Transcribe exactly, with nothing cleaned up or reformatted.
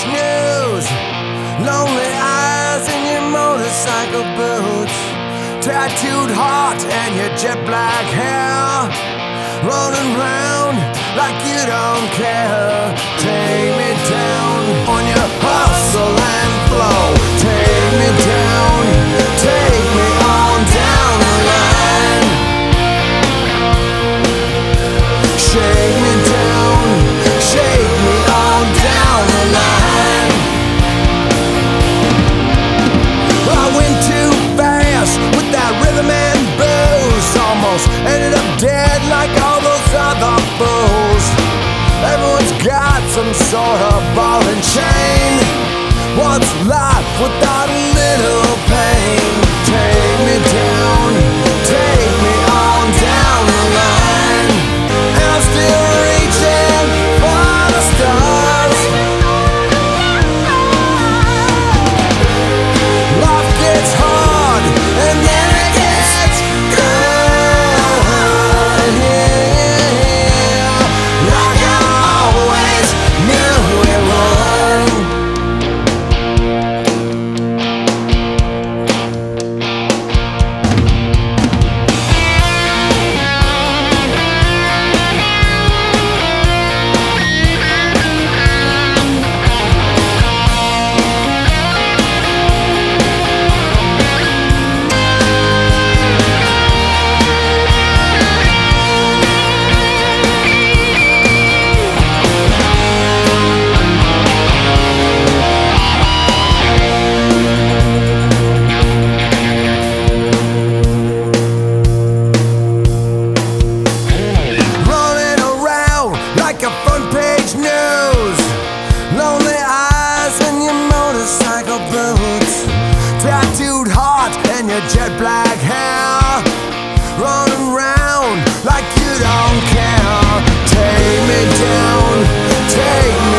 news. Lonely eyes in your motorcycle boots, tattooed heart and your jet black hair, running round like you don't care. Take me down on your hustle and flow. Take me down, take me on down the line. Shake me down, shake me on down the line. I went too fast with that rhythm and booze, almost ended up dead like all those other fools. Everyone's got some sort of ball and chain. What's life without a little pain? Take me down, take me on down the line. And I'm still reaching for the stars. Life gets hard and then it gets good, yeah, like I always knew it would. Like a front page news. Lonely eyes in your motorcycle boots, tattooed heart and your jet black hair, running round like you don't care. Take me down, take me